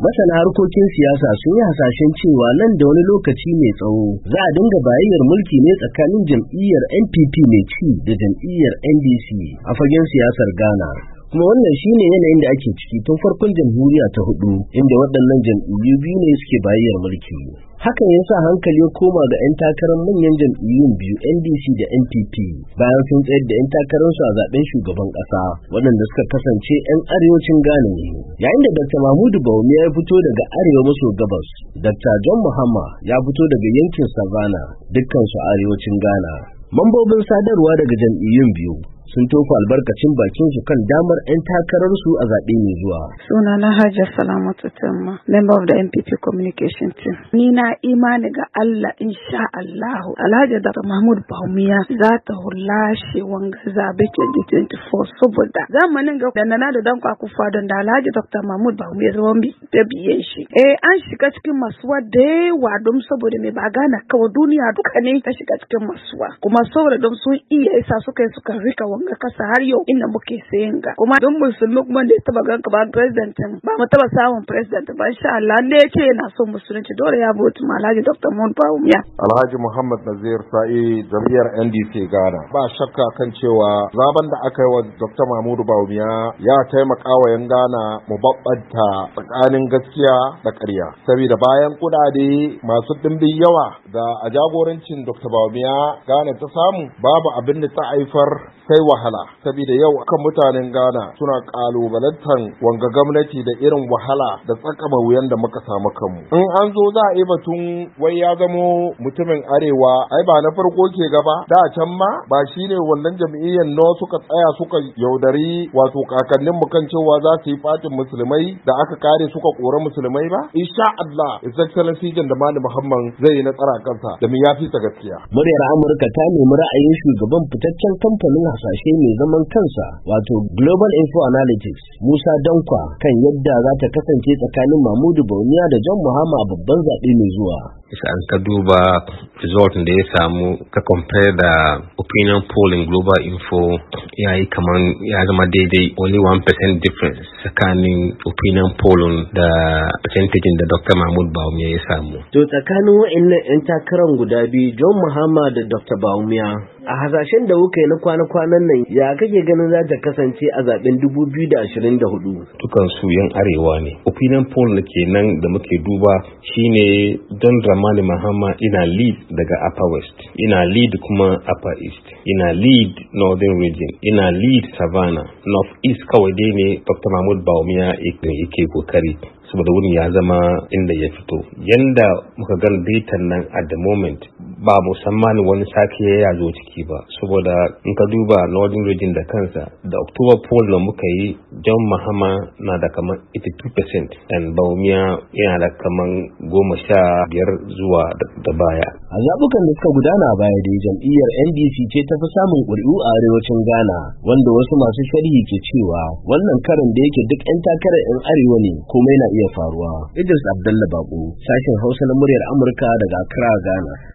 Masana harkokin siyasa sun yi hasashen cewa nan da wani lokaci mai tsawo za a dinga bayayyar mulki ne tsakanin jam'iyyar NPP mai ci da jam'iyyar NDC a fagen siyasar Ghana. Kuma wannan shine yanayin da ake ciki tun farkon jamhuriya ta hudu, inda waɗannan jam'iyyu biyu ne suke bayayyar mulki. Hakan ya sa hankali ya koma ga 'yan takarar manyan jam'iyyun biyu NDC da NPP bayan sun tsayar da 'yan takararsu a zaben shugaban ƙasa waɗanda suka kasance 'yan arewacin Ghana ne. Yayin da Dr. Mahmudu Bawumia ya fito daga arewa maso gabas, Dr. John Mahama ya fito daga yankin Savannah, dukkansu arewacin Ghana. Mambobin sadarwa daga jam'iyyun biyu sun tofa albarkacin bakin su kan damar 'yan takararsu a zaɓe mai zuwa. Sunana Hajiya Salamatu Tamma, member of the NPP communication team. Ni na imani ga Allah insha Allahu. Alhaji Dr. Mahmudu Bawumia za ta hulashe wanga zaɓe 2024 saboda zamanin ga dandana da danko akufa don da Alhaji Dr. Mahmudu Bawumia zama da biye shi. An shiga cikin masuwa da yawa don saboda mai ba gana kawai duniya duka ne ta shiga cikin masuwa. Kuma saboda don sun iya isa suka rika wanga kasa har yau inda muke sayin ga kuma don musulmi kuma da ya taba ganka ba president ba mu taba samun president ba insha Allah ne yake yana son musulunci dole ya vote ma Alhaji Dr. Mahmudu Bawumia. Alhaji Muhammad Nazir Sa'i jam'iyyar NDC Ghana. Ba shakka kan cewa zaben da aka yi wa Dr. Mahmudu Bawumia ya taimaka wa yan Ghana mu babbanta tsakanin gaskiya da ƙarya. Saboda bayan kudade masu dimbin yawa da a jagorancin Dr. Bawumia Ghana ta samu babu abin da ta haifar sai wahala, saboda yau kan mutanen Ghana suna kalubalantar wanga gwamnati da irin wahala da tsakama wuyan da muka samu kanmu. In an zo za a yi batun wai ya zamo mutumin arewa, ai ba na farko ke gaba, da can ma ba shine wannan jam'iyyar no suka tsaya suka yaudari wato kakannin mu kan cewa za su yi fatin musulmai da aka kare suka kora musulmai ba. Insha Allah His Excellency Jan Dramani Mohammed zai yi nasara kansa da mu yafi ta gaskiya. Muryar Amurka ta nemi ra'ayin shugaban fitaccen kamfanin hasashe mai zaman kansa wato Global Info Analytics Musa Dankwa kan yadda za ta kasance tsakanin Mahmudu Bawumia da John Mahama a babban zaɓe mai zuwa. An ka duba result da ya samu ka compare da opinion polling Global Info ya yi kaman ya zama daidai, only 1% difference tsakanin opinion polling da percentage da Dr. Mahmudu Bawumia ya samu. To tsakanin wa'annan 'yan takarar guda biyu John Mahama da Dr. Bawumia a hasashen da kuka yi na kwana-kwanan nan ya kake ganin za ta kasance a zaben 2024? Dukan su yan arewa ne. Opinion poll da ke nan da muke duba shine John Dramani Mahama ina lead daga Upper West, ina lead kuma Upper East, ina lead Northern Region, ina lead Savannah. North East kawai dai ne Dr. Mahmudu Bawumia yake kokari saboda wurin ya zama inda ya fito. Yanda muka gan data nan at the moment ba musamman wani sake ya zo ciki ba, saboda in ka duba Northern Region da kansa da October poll da muka yi John Mahama na da kaman 82% and Bawumia yana da kaman 15 zuwa da baya. A zabukan da suka gudana a baya dai jam'iyyar NDC ce ta fi samun ƙuri'u a arewacin Ghana, wanda wasu masu sharhi ke cewa wannan karin da yake duk 'yan takarar 'yan arewa ne komai na iya faruwa. Idris Abdullah Bako, sashen Hausa na muryar Amurka daga Accra, Ghana.